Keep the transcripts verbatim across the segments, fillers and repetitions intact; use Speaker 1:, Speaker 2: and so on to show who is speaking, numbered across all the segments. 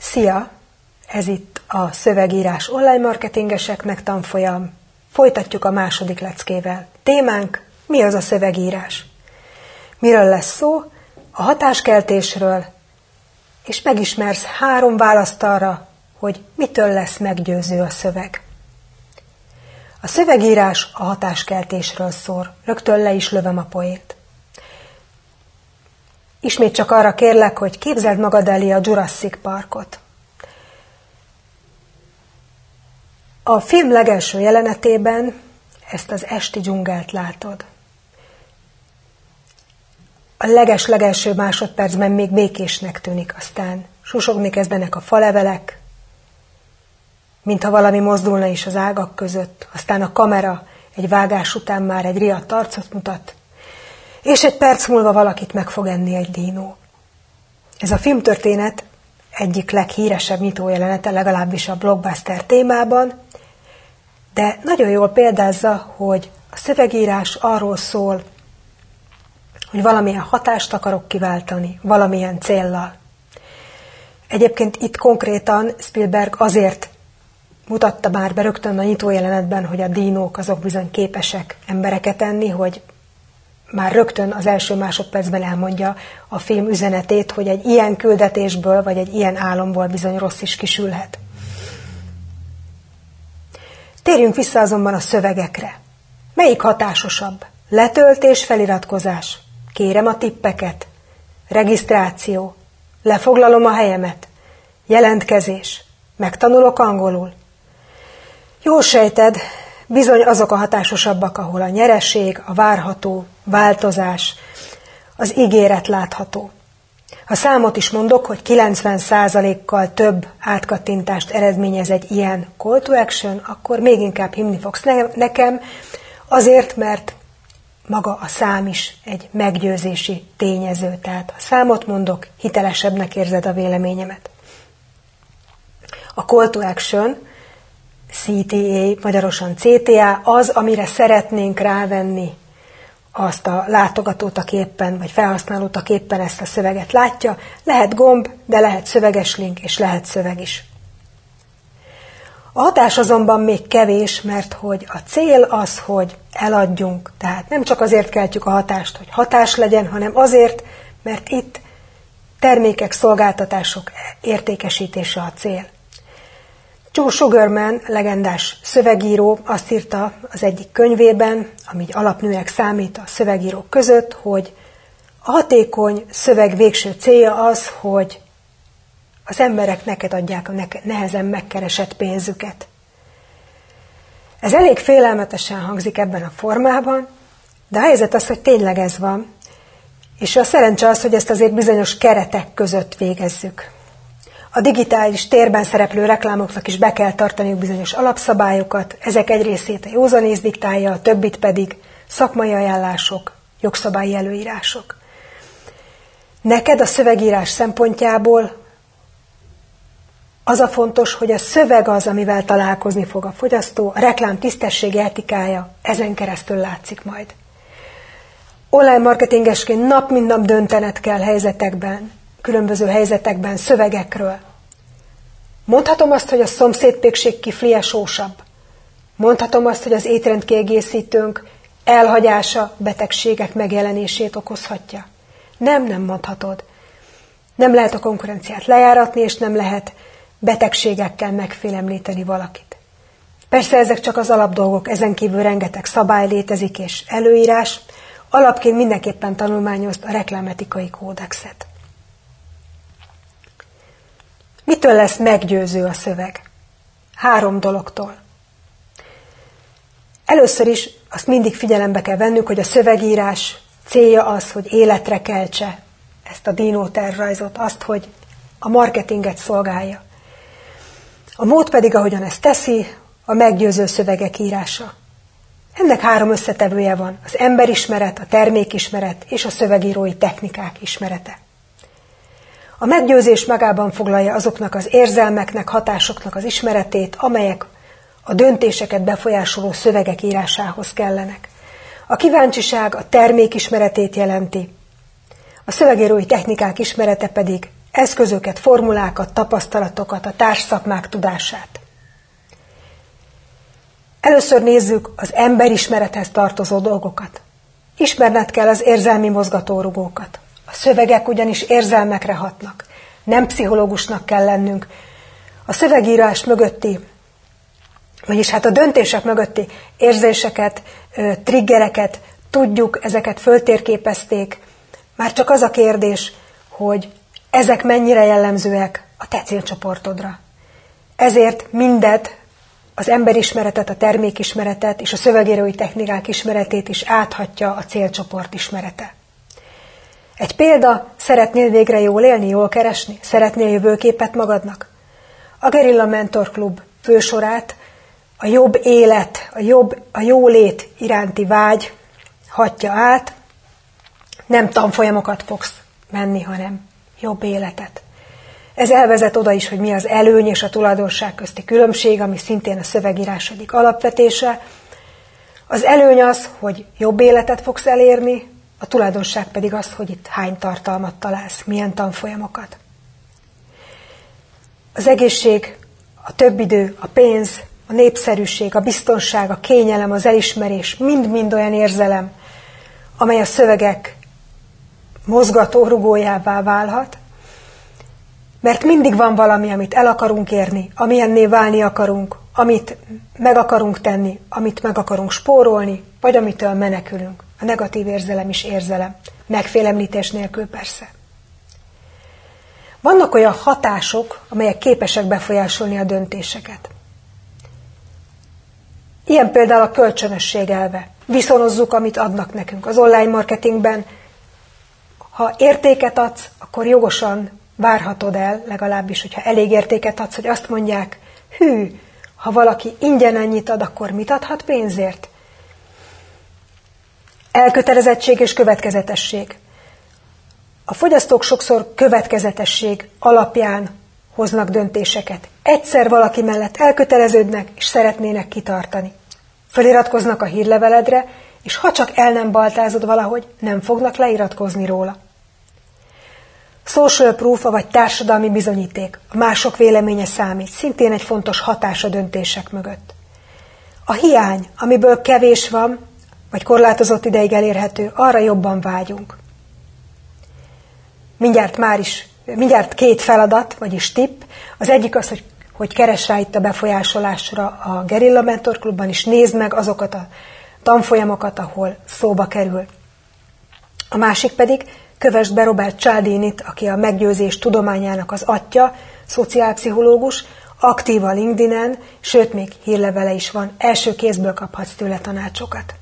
Speaker 1: Szia! Ez itt a Szövegírás online marketingeseknek tanfolyam. Folytatjuk a második leckével. Témánk: mi az a szövegírás? Miről lesz szó? A hatáskeltésről, és megismersz három választ arra, hogy mitől lesz meggyőző a szöveg. A szövegírás a hatáskeltésről szól. Rögtön le is lövöm a poént. Ismét csak arra kérlek, hogy képzeld magad elé a Jurassic Parkot. A film legelső jelenetében ezt az esti dzsungelt látod. A leges-legelső másodpercben még békésnek tűnik, aztán susogni kezdenek a falevelek, mintha valami mozdulna is az ágak között, aztán a kamera egy vágás után már egy riadt arcot mutat, és egy perc múlva valakit meg fog enni egy dínó. Ez a filmtörténet egyik leghíresebb nyitójelenete, legalábbis a blockbuster témában, de nagyon jól példázza, hogy a szövegírás arról szól, hogy valamilyen hatást akarok kiváltani, valamilyen céllal. Egyébként itt konkrétan Spielberg azért mutatta már be rögtön a nyitójelenetben, hogy a dínók azok bizony képesek embereket enni, hogy már rögtön az első másodpercben elmondja a film üzenetét, hogy egy ilyen küldetésből, vagy egy ilyen álomból bizony rossz is kisülhet. Térjünk vissza azonban a szövegekre. Melyik hatásosabb? Letöltés, feliratkozás. Kérem a tippeket. Regisztráció. Lefoglalom a helyemet. Jelentkezés. Megtanulok angolul. Jól sejted, bizony azok a hatásosabbak, ahol a nyereség, a várható, változás, az ígéret látható. Ha számot is mondok, hogy kilencven százalékkal több átkattintást eredményez egy ilyen call to action, akkor még inkább hinni fogsz nekem, azért, mert maga a szám is egy meggyőzési tényező. Tehát ha számot mondok, hitelesebbnek érzed a véleményemet. A call to action, cé té á, magyarosan cé té á, az, amire szeretnénk rávenni azt a látogatót, aki éppen, vagy felhasználót, aki éppen ezt a szöveget látja. Lehet gomb, de lehet szöveges link, és lehet szöveg is. A hatás azonban még kevés, mert hogy a cél az, hogy eladjunk. Tehát nem csak azért keltjük a hatást, hogy hatás legyen, hanem azért, mert itt termékek, szolgáltatások értékesítése a cél. Joe Sugarman, legendás szövegíró, azt írta az egyik könyvében, ami alapműnek számít a szövegírók között, hogy a hatékony szöveg végső célja az, hogy az emberek neked adják a nehezen megkeresett pénzüket. Ez elég félelmetesen hangzik ebben a formában, de a helyzet az, hogy tényleg ez van, és a szerencse az, hogy ezt azért bizonyos keretek között végezzük. A digitális térben szereplő reklámoknak is be kell tartaniuk bizonyos alapszabályokat, ezek egy részét a józanész diktálja, a többit pedig szakmai ajánlások, jogszabályi előírások. Neked a szövegírás szempontjából az a fontos, hogy a szöveg az, amivel találkozni fog a fogyasztó, a reklám tisztességi etikája ezen keresztül látszik majd. Online marketingesként nap mint nap döntened kell helyzetekben, különböző helyzetekben, szövegekről. Mondhatom azt, hogy a szomszédpékség kiflie sósabb. Mondhatom azt, hogy az étrendkiegészítőnk elhagyása betegségek megjelenését okozhatja. Nem, nem mondhatod. Nem lehet a konkurenciát lejáratni, és nem lehet betegségekkel megfélemlíteni valakit. Persze ezek csak az alapdolgok, ezen kívül rengeteg szabály létezik és előírás. Alapként mindenképpen tanulmányozd a reklámetikai kódexet. Mitől lesz meggyőző a szöveg? Három dologtól. Először is azt mindig figyelembe kell vennünk, hogy a szövegírás célja az, hogy életre keltse ezt a dínótervrajzot, azt, hogy a marketinget szolgálja. A mód pedig, ahogyan ezt teszi, a meggyőző szövegek írása. Ennek három összetevője van: az emberismeret, a termékismeret és a szövegírói technikák ismerete. A meggyőzés magában foglalja azoknak az érzelmeknek, hatásoknak az ismeretét, amelyek a döntéseket befolyásoló szövegek írásához kellenek. A kíváncsiság a termék ismeretét jelenti, a szövegírói technikák ismerete pedig eszközöket, formulákat, tapasztalatokat, a társszakmák tudását. Először nézzük az emberismerethez tartozó dolgokat. Ismerned kell az érzelmi mozgatórugókat. A szövegek ugyanis érzelmekre hatnak. Nem pszichológusnak kell lennünk. A szövegírás mögötti, vagyis hát a döntések mögötti érzéseket, triggereket tudjuk, ezeket föltérképezték. Már csak az a kérdés, hogy ezek mennyire jellemzőek a te célcsoportodra. Ezért mindet, az emberismeretet, a termékismeretet és a szövegírói technikák ismeretét is áthatja a célcsoport ismerete. Egy példa, szeretnél végre jól élni, jól keresni? Szeretnél jövőképet magadnak? A Gerilla Mentor Klub fősorát a jobb élet, a jobb, a jólét iránti vágy hatja át. Nem tanfolyamokat fogsz menni, hanem jobb életet. Ez elvezet oda is, hogy mi az előny és a tulajdonság közti különbség, ami szintén a szövegírás egyik alapvetése. Az előny az, hogy jobb életet fogsz elérni, a tulajdonság pedig az, hogy itt hány tartalmat találsz, milyen tanfolyamokat. Az egészség, a több idő, a pénz, a népszerűség, a biztonság, a kényelem, az elismerés, mind-mind olyan érzelem, amely a szövegek mozgató rugójává válhat, mert mindig van valami, amit el akarunk érni, amilyenné válni akarunk, amit meg akarunk tenni, amit meg akarunk spórolni, vagy amitől menekülünk. A negatív érzelem is érzelem, megfélemlítés nélkül persze. Vannak olyan hatások, amelyek képesek befolyásolni a döntéseket. Ilyen például a kölcsönösség elve. Viszonozzuk, amit adnak nekünk. Az online marketingben, ha értéket adsz, akkor jogosan várhatod el, legalábbis, hogyha elég értéket adsz, hogy azt mondják, hű, ha valaki ingyen ennyit ad, akkor mit adhat pénzért? Elkötelezettség és következetesség. A fogyasztók sokszor következetesség alapján hoznak döntéseket. Egyszer valaki mellett elköteleződnek, és szeretnének kitartani. Feliratkoznak a hírleveledre, és ha csak el nem baltázod valahogy, nem fognak leiratkozni róla. Social proof, vagy társadalmi bizonyíték. A mások véleménye számít, szintén egy fontos hatás a döntések mögött. A hiány, amiből kevés van, vagy korlátozott ideig elérhető, arra jobban vágyunk. Mindjárt már is, mindjárt két feladat, vagyis tipp. Az egyik az, hogy, hogy keresd rá itt a befolyásolásra a Gerilla Mentor Klubban, és nézd meg azokat a tanfolyamokat, ahol szóba kerül. A másik pedig, kövesd be Robert Cialdinit, aki a meggyőzés tudományának az atya, szociálpszichológus, aktív a LinkedIn-en, sőt, még hírlevele is van, első kézből kaphatsz tőle tanácsokat.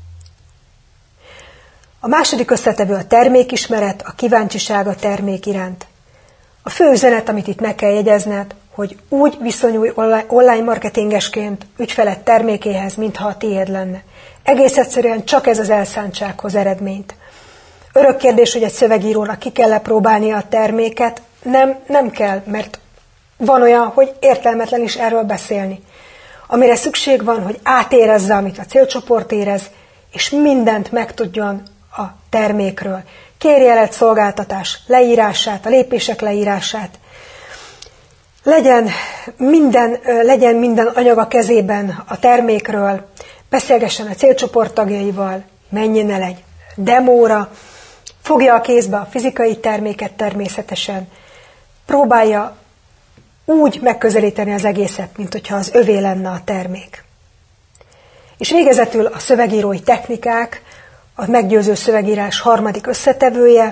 Speaker 1: A második összetevő a termékismeret, a kíváncsiság a termék iránt. A fő üzenet, amit itt meg kell jegyezned, hogy úgy viszonyulj online marketingesként ügyfeled termékéhez, mintha a tiéd lenne. Egész egyszerűen csak ez az elszántsághoz eredményt. Örök kérdés, hogy egy szövegírónak ki kell próbálnia a terméket. Nem, nem kell, mert van olyan, hogy értelmetlen is erről beszélni. Amire szükség van, hogy átérezze, amit a célcsoport érez, és mindent megtudjon a termékről. Kérje el egy szolgáltatás leírását, a lépések leírását. Legyen minden, legyen minden anyag a kezében a termékről, beszélgessen a célcsoport tagjaival, menjen el egy demóra, fogja a kézbe a fizikai terméket természetesen, próbálja úgy megközelíteni az egészet, mint hogyha az övé lenne a termék. És végezetül a szövegírói technikák, a meggyőző szövegírás harmadik összetevője.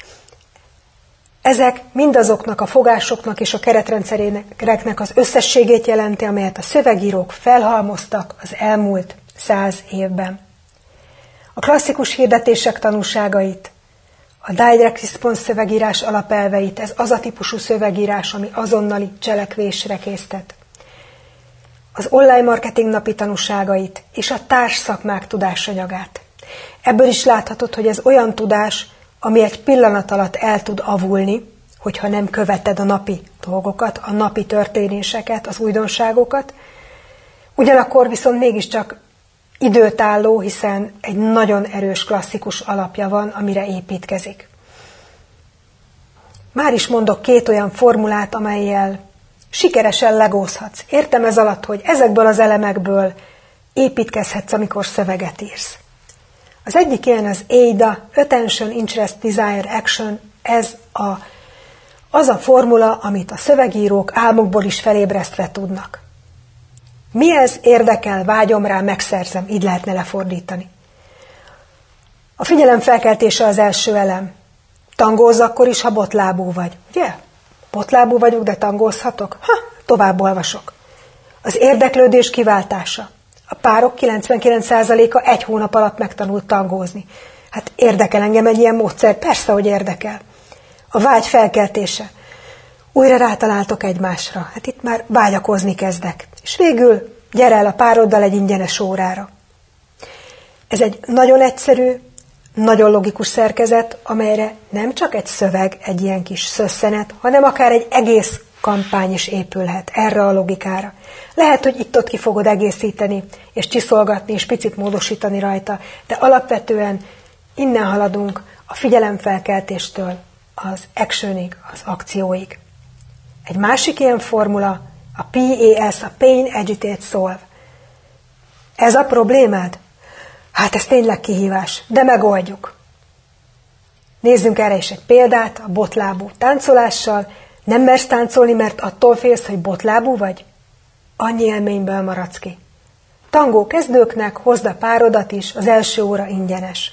Speaker 1: Ezek mindazoknak a fogásoknak és a keretrendszereknek az összességét jelenti, amelyet a szövegírók felhalmoztak az elmúlt száz évben. A klasszikus hirdetések tanúságait, a direct response szövegírás alapelveit, ez az a típusú szövegírás, ami azonnali cselekvésre késztet. Az online marketing napi tanúságait és a társszakmák tudásanyagát. Ebből is láthatod, hogy ez olyan tudás, ami egy pillanat alatt el tud avulni, hogyha nem követed a napi dolgokat, a napi történéseket, az újdonságokat. Ugyanakkor viszont mégiscsak időtálló, hiszen egy nagyon erős klasszikus alapja van, amire építkezik. Már is mondok két olyan formulát, amellyel sikeresen legózhatsz. Értem ez alatt, hogy ezekből az elemekből építkezhetsz, amikor szöveget írsz. Az egyik ilyen az á i dé á, Attention, Interest, Desire, Action. Ez a, az a formula, amit a szövegírók álmokból is felébresztve tudnak. Mi ez? Érdekel, vágyom rá, megszerzem. Így lehetne lefordítani. A figyelem felkeltése az első elem. Tangózz akkor is, ha botlábú vagy. Ugye? Botlábú vagyok, de tangózhatok? Ha, tovább olvasok. Az érdeklődés kiváltása. A párok kilencvenkilenc százaléka egy hónap alatt megtanult tangózni. Hát érdekel engem egy ilyen módszer? Persze, hogy érdekel. A vágy felkeltése. Újra rátaláltok egymásra. Hát itt már vágyakozni kezdek. És végül gyere el a pároddal egy ingyenes órára. Ez egy nagyon egyszerű, nagyon logikus szerkezet, amelyre nem csak egy szöveg, egy ilyen kis szösszenet, hanem akár egy egész kampány is épülhet erre a logikára. Lehet, hogy itt-ott ki fogod egészíteni, és csiszolgatni, és picit módosítani rajta, de alapvetően innen haladunk a figyelemfelkeltéstől az actionig, az akcióig. Egy másik ilyen formula, a pé á es, a Pain, Agitate, Solve. Ez a problémád? Hát ez tényleg kihívás, de megoldjuk. Nézzünk erre is egy példát, a botlábú táncolással. Nem mersz táncolni, mert attól félsz, hogy botlábú vagy? Annyi élményből maradsz ki. Tangó kezdőknek hozd a párodat is, az első óra ingyenes.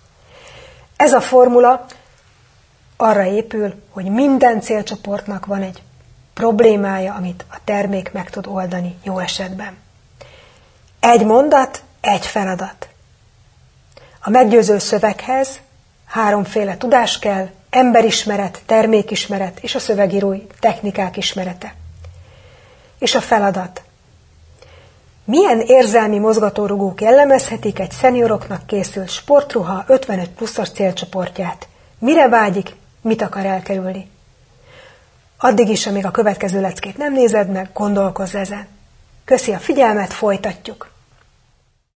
Speaker 1: Ez a formula arra épül, hogy minden célcsoportnak van egy problémája, amit a termék meg tud oldani jó esetben. Egy mondat, egy feladat. A meggyőző szöveghez háromféle tudás kell, emberismeret, termékismeret és a szövegírói technikák ismerete. És a feladat. Milyen érzelmi mozgatórugók jellemezhetik egy szenioroknak készült sportruha ötvenöt pluszos célcsoportját? Mire vágyik, mit akar elkerülni? Addig is, amíg a következő leckét nem nézed meg, gondolkozz ezen. Köszi a figyelmet, folytatjuk!